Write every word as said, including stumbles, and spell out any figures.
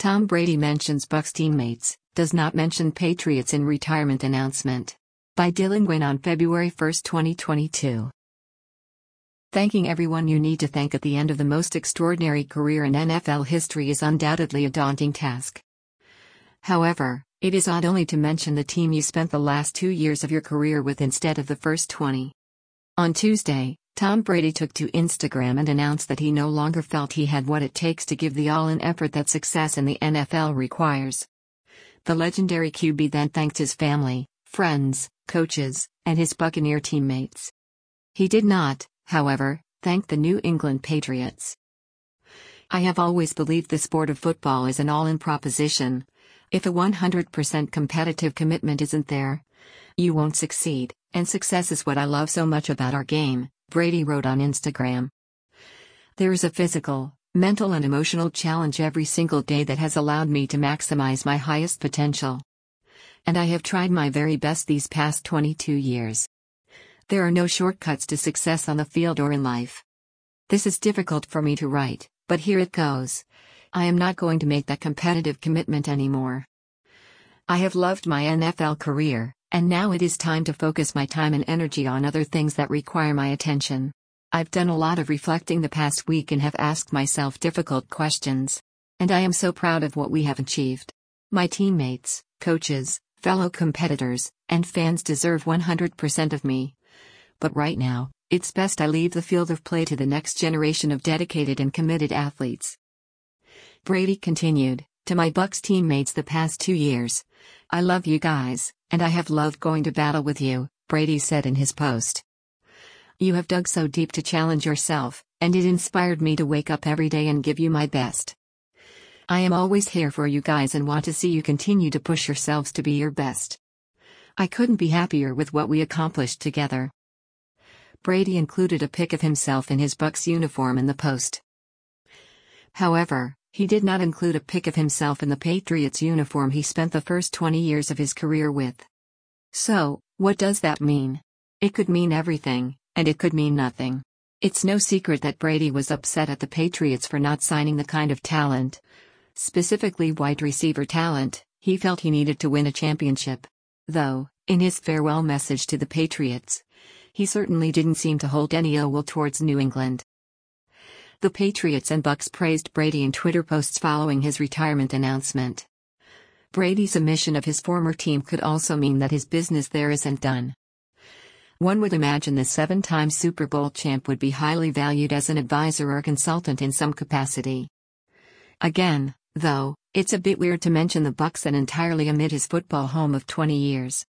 Tom Brady mentions Bucs teammates, does not mention Patriots in retirement announcement. By Dylan Gwynn on February first, twenty twenty-two. Thanking everyone you need to thank at the end of the most extraordinary career in N F L history is undoubtedly a daunting task. However, it is odd only to mention the team you spent the last two years of your career with instead of the first twenty. On Tuesday, Tom Brady took to Instagram and announced that he no longer felt he had what it takes to give the all-in effort that success in the N F L requires. The legendary Q B then thanked his family, friends, coaches, and his Buccaneer teammates. He did not, however, thank the New England Patriots. I have always believed the sport of football is an all-in proposition. If a one hundred percent competitive commitment isn't there, you won't succeed, and success is what I love so much about our game, Brady wrote on Instagram. There is a physical, mental and emotional challenge every single day that has allowed me to maximize my highest potential. And I have tried my very best these past twenty-two years. There are no shortcuts to success on the field or in life. This is difficult for me to write, but here it goes. I am not going to make that competitive commitment anymore. I have loved my N F L career, and now it is time to focus my time and energy on other things that require my attention. I've done a lot of reflecting the past week and have asked myself difficult questions. And I am so proud of what we have achieved. My teammates, coaches, fellow competitors, and fans deserve one hundred percent of me. But right now, it's best I leave the field of play to the next generation of dedicated and committed athletes. Brady continued, to my Bucs teammates the past two years. I love you guys, and I have loved going to battle with you, Brady said in his post. You have dug so deep to challenge yourself, and it inspired me to wake up every day and give you my best. I am always here for you guys and want to see you continue to push yourselves to be your best. I couldn't be happier with what we accomplished together. Brady included a pic of himself in his Bucs uniform in the post. However, he did not include a pic of himself in the Patriots uniform he spent the first twenty years of his career with. So, what does that mean? It could mean everything, and it could mean nothing. It's no secret that Brady was upset at the Patriots for not signing the kind of talent, specifically wide receiver talent, he felt he needed to win a championship. Though, in his farewell message to the Patriots, he certainly didn't seem to hold any ill will towards New England. The Patriots and Bucs praised Brady in Twitter posts following his retirement announcement. Brady's omission of his former team could also mean that his business there isn't done. One would imagine the seven-time Super Bowl champ would be highly valued as an advisor or consultant in some capacity. Again, though, it's a bit weird to mention the Bucs and entirely omit his football home of twenty years.